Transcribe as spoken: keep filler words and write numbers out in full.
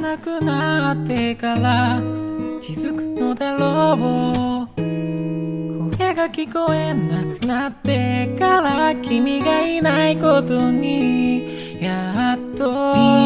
なくなってから気づくのだろう。声が聞こえなくなってから君がいないことにやっと